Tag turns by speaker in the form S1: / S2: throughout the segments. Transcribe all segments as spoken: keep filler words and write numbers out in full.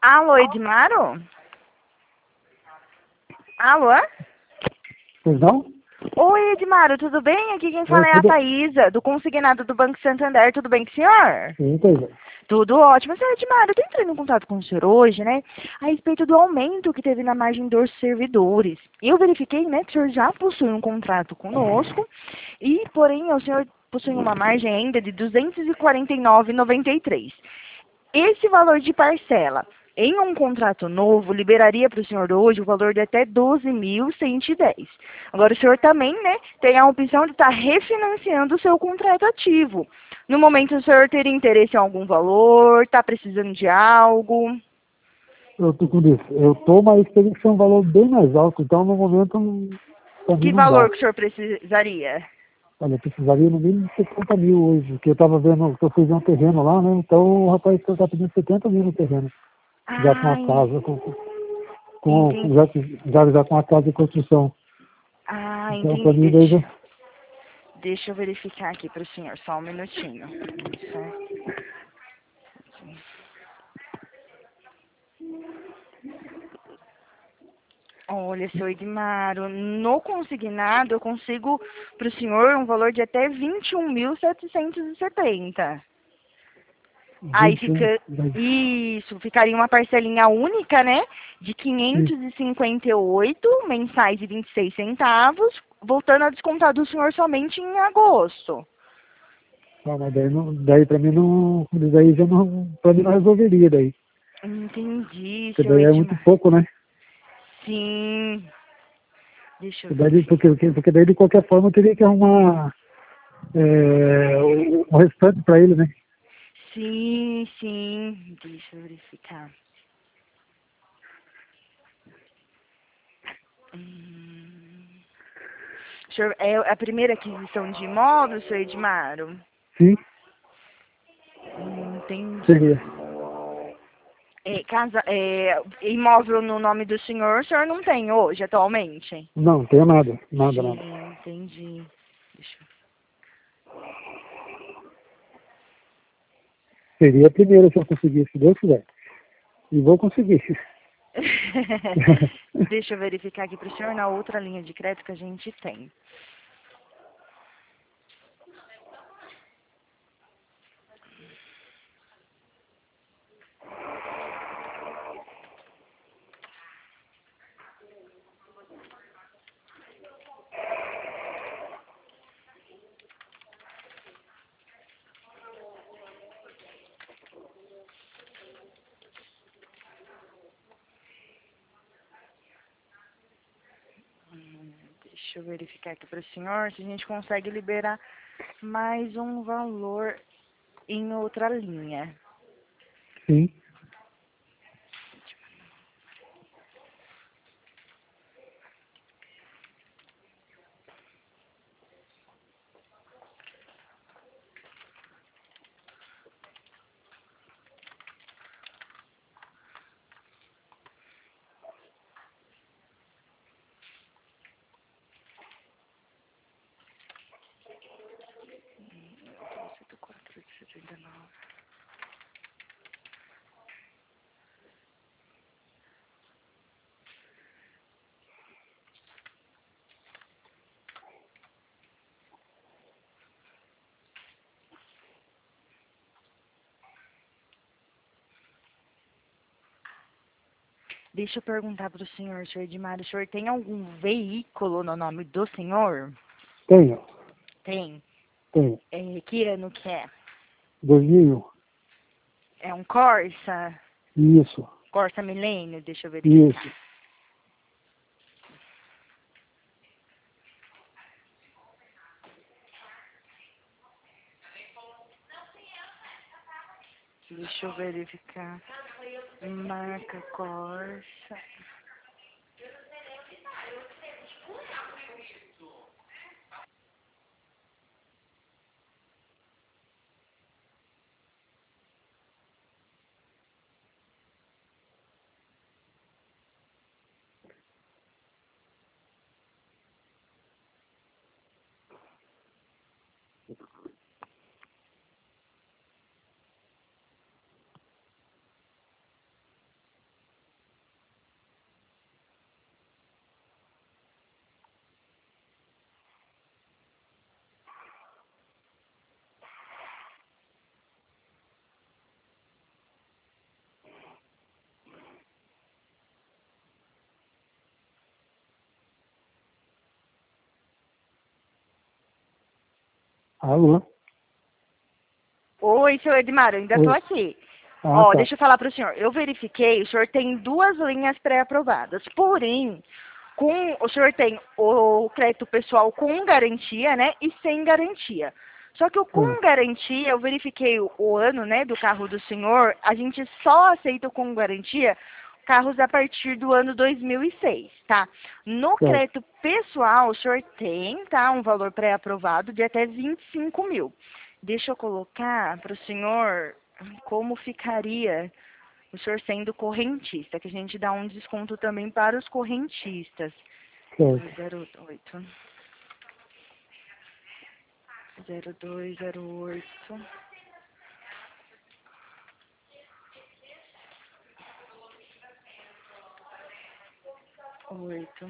S1: Alô, Edmaro? Alô?
S2: Perdão?
S1: Oi, Edmaro, tudo bem? Aqui quem fala
S2: Oi,
S1: é a
S2: tudo...
S1: Thaísa, do consignado do Banco Santander. Tudo bem com o senhor?
S2: Sim, Thaisa.
S1: Tudo ótimo. Senhor Edmaro, eu tô entrando em contato com o senhor hoje, né? A respeito do aumento que teve na margem dos servidores. Eu verifiquei, né, que o senhor já possui um contrato conosco, e, porém, o senhor possui uma margem ainda de duzentos e quarenta e nove reais e noventa e três centavos. Esse valor de parcela em um contrato novo liberaria para o senhor hoje o valor de até doze mil cento e dez. Agora, o senhor também, né, tem a opção de estar refinanciando o seu contrato ativo. No momento, o senhor teria interesse em algum valor? Está precisando de algo?
S2: Eu tô com isso. Eu tô, mas teria que ser um valor bem mais alto, então no momento não- pra mim
S1: Que
S2: não
S1: valor
S2: dá.
S1: que o senhor precisaria?
S2: Olha, eu precisaria no mínimo de setenta mil hoje, porque eu tava vendo, que eu fui ver um terreno lá, né? Então o rapaz tá pedindo setenta mil no terreno, já com a
S1: Ai,
S2: casa, com, com, com-
S1: entendi.
S2: já, já, já com a casa de construção.
S1: Ah,
S2: Então pra
S1: entendi.
S2: mim daí já.
S1: Deixa, deixa eu verificar aqui para o senhor, só um minutinho. Certo. Olha, seu Edmaro, no consignado eu consigo para o senhor um valor de até vinte e um mil setecentos e setenta. Aí
S2: vinte e um,
S1: fica,
S2: daí,
S1: isso, ficaria uma parcelinha única, né? De
S2: sim.
S1: quinhentos e cinquenta e oito mensais e vinte e seis centavos, voltando a descontar do senhor somente em agosto.
S2: Ah, mas daí, não, daí pra mim não. Daí já não. Pra mim não resolveria daí.
S1: Entendi,
S2: Porque
S1: seu
S2: daí é muito
S1: Edmar.
S2: pouco, né?
S1: Sim, deixa eu
S2: Porque daí,
S1: verificar.
S2: porque, porque daí de qualquer forma eu teria que arrumar é, o, o restante para ele, né?
S1: Sim, sim, deixa eu verificar. Hum. O senhor, é a primeira aquisição de imóvel, seu Edmaro?
S2: Sim,
S1: Hum, entendi.
S2: seria.
S1: É, casa, é, imóvel no nome do senhor, o senhor não tem hoje, atualmente?
S2: Não, não tenho nada, nada, nada.
S1: Sim, entendi. Deixa
S2: Seria a primeira se eu conseguisse, se Deus quiser. E vou conseguir.
S1: eu... Deixa eu verificar aqui para o senhor na outra linha de crédito que a gente tem. Hum, Deixa eu verificar aqui para o senhor se a gente consegue liberar mais um valor em outra linha.
S2: Sim.
S1: quatro de setenta e nove. Deixa eu perguntar para o senhor, senhor Edmar, o senhor tem algum veículo no nome do senhor?
S2: Tenho,
S1: Tem.
S2: tenho.
S1: É, que ano que é?
S2: dois mil
S1: É um Corsa?
S2: e um. Isso,
S1: Corsa Milênio? Deixa eu verificar.
S2: isso.
S1: Deixa eu verificar. Marca Corsa.
S2: Alô?
S1: Oi, senhor Edmar, eu ainda
S2: Oi.
S1: estou aqui.
S2: Ah,
S1: Ó,
S2: tá.
S1: deixa eu falar para o senhor. Eu verifiquei, o senhor tem duas linhas pré-aprovadas. Porém, com, o senhor tem o crédito pessoal com garantia, né? E sem garantia. Só que o
S2: Ah,
S1: com garantia, eu verifiquei o, o ano, né, do carro do senhor, a gente só aceita o com garantia carros a partir do ano dois mil e seis, tá? No
S2: certo.
S1: crédito pessoal, o senhor tem, tá, um valor pré-aprovado de até vinte e cinco mil. Deixa eu colocar para o senhor como ficaria o senhor sendo correntista, que a gente dá um desconto também para os correntistas.
S2: Certo.
S1: zero oito. zero dois zero oito. oito.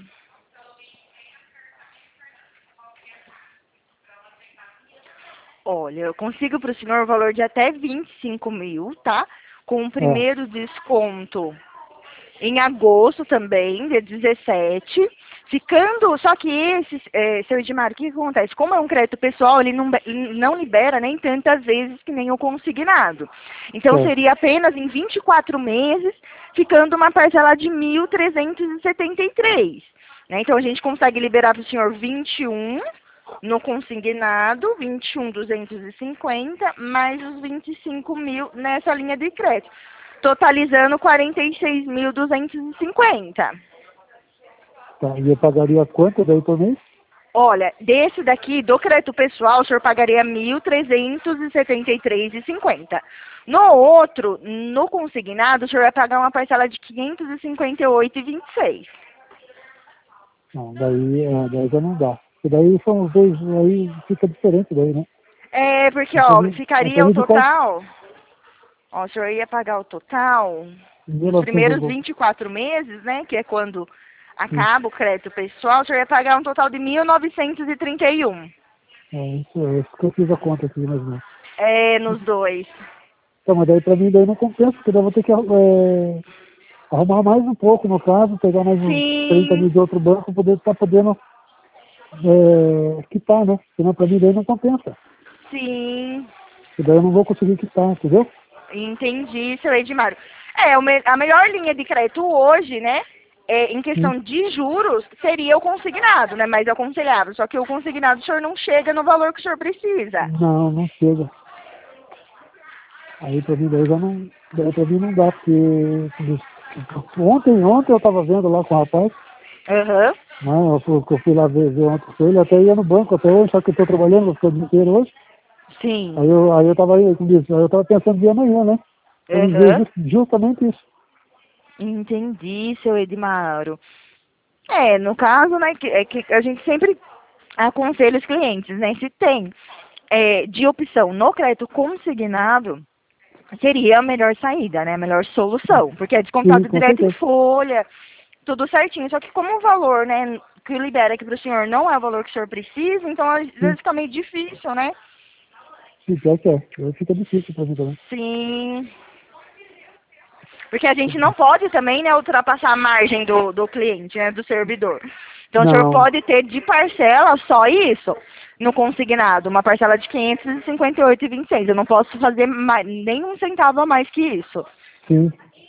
S1: Olha, eu consigo para o senhor o valor de até vinte e cinco mil, tá? Com o
S2: Ah,
S1: primeiro desconto em agosto também, dia dezessete. Ficando, só que esse, é, seu Edmar, o que acontece? Como é um crédito pessoal, ele não, ele não libera nem tantas vezes que nem o consignado. Então,
S2: certo.
S1: seria apenas em vinte e quatro meses, ficando uma parcela de mil trezentos e setenta e três. Né? Então, a gente consegue liberar para o senhor vinte e um no consignado, vinte e um mil duzentos e cinquenta, mais os vinte e cinco mil nessa linha de crédito, totalizando quarenta e seis mil duzentos e cinquenta.
S2: Tá. E eu pagaria quanto daí por mês?
S1: Olha, desse daqui, do crédito pessoal, o senhor pagaria mil trezentos e setenta e três reais e cinquenta centavos. No outro, no consignado, o senhor vai pagar uma parcela de quinhentos e cinquenta e oito reais e vinte e seis centavos.
S2: Não, daí, é, daí já não dá. Porque daí são os dois, aí fica diferente daí, né?
S1: É, porque,
S2: Em
S1: ó,
S2: torno, em
S1: ficaria o
S2: torno de qual?
S1: total, ó, o senhor ia pagar o total
S2: mil
S1: nos
S2: novecentos
S1: primeiros
S2: e
S1: vinte e quatro meses, né, que é quando
S2: Sim.
S1: acaba o crédito pessoal, o senhor ia pagar um total de mil novecentos e trinta e um.
S2: É isso, é isso que eu fiz a conta aqui, mais ou menos.
S1: É, nos dois.
S2: Então, mas daí pra mim daí não compensa, porque daí eu vou ter que é, arrumar mais um pouco, no caso, pegar mais uns trinta mil
S1: Sim,
S2: de outro banco para poder estar podendo é, quitar, né? Senão pra mim daí não compensa.
S1: sim.
S2: E daí eu não vou conseguir quitar, entendeu?
S1: Entendi, seu Edmário. É, o me- a melhor linha de crédito hoje, né, é, em
S2: Sim.
S1: questão de juros, seria o consignado, né, mais aconselhável. Só que o consignado, o senhor não chega no valor que o senhor precisa.
S2: Não, não chega. Aí pra mim daí já não, daí pra mim não dá, porque ontem, ontem eu tava vendo lá com o rapaz,
S1: Aham.
S2: né? Eu fui, eu fui lá ver, ver ontem com ele, até ia no banco até hoje, só que eu tô trabalhando, vou ficar o dia inteiro hoje.
S1: Sim.
S2: Aí eu, aí eu tava aí, como disse, aí eu tava pensando de amanhã, né? Pra me ver
S1: Aham.
S2: just, justamente isso.
S1: Entendi, seu Edmaro. É, no caso, né, que, é que a gente sempre aconselha os clientes, né, se tem é, de opção no crédito consignado, seria a melhor saída, né, a melhor solução, porque é
S2: Sim,
S1: descontado
S2: com
S1: direto em
S2: certeza.
S1: folha, tudo certinho. Só que como o valor, né, que libera aqui para o senhor não é o valor que o senhor precisa, então às
S2: Sim,
S1: vezes fica meio difícil, né?
S2: sim, pior que é. Aí fica difícil pra mim também.
S1: Sim. Porque a gente não pode também, né, ultrapassar a margem do, do cliente, né, do servidor. Então o senhor
S2: Não,
S1: pode ter de parcela só isso no consignado, uma parcela de quinhentos e cinquenta e oito reais e vinte e seis. Eu não posso fazer mais, nem um centavo a mais que isso.
S2: sim,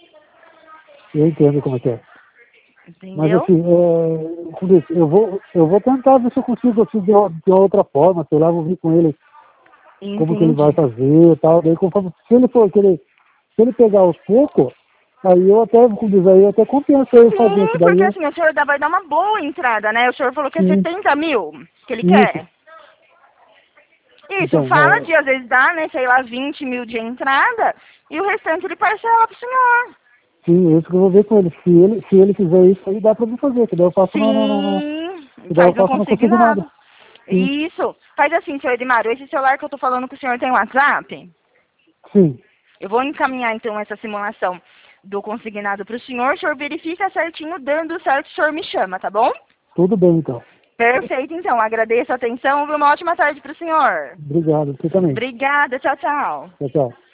S2: eu entendo como é que é. Mas
S1: Entendeu?
S2: assim, é, como disse, eu vou, eu vou tentar ver se eu consigo assim, de, uma- de uma outra forma, sei lá, vou vir com ele como que ele vai
S1: Entendi.
S2: fazer e tal. Daí conforme, se ele for querer, se ele pegar aos poucos, aí eu até, como diz aí, eu até compensa eu fazer, que
S1: Sim,
S2: daí
S1: porque
S2: eu,
S1: assim, o senhor dá- vai dar uma boa entrada, né? O senhor falou que é
S2: sim,
S1: setenta mil que ele
S2: isso.
S1: quer. Isso,
S2: Então,
S1: fala
S2: é,
S1: de às vezes dá, né, sei lá, vinte mil de entrada e o restante ele parcela pro senhor.
S2: sim, é isso que eu vou ver com ele. Se ele, se ele fizer isso, aí dá pra mim fazer, que daí eu faço no, no, no, no
S1: Sim,
S2: que daí eu
S1: faz no
S2: faço no consignado.
S1: consignado.
S2: Sim,
S1: Isso. Faz assim, seu Edmário, esse celular que eu tô falando com o senhor tem WhatsApp?
S2: sim,
S1: Eu vou encaminhar então essa simulação do consignado pro senhor, o senhor verifica certinho, dando certo, o senhor me chama, tá bom?
S2: tudo bem então.
S1: Perfeito, então. Agradeço a atenção e uma ótima tarde pro senhor.
S2: Obrigado, você também.
S1: Obrigada, tchau, tchau.
S2: Tchau, tchau.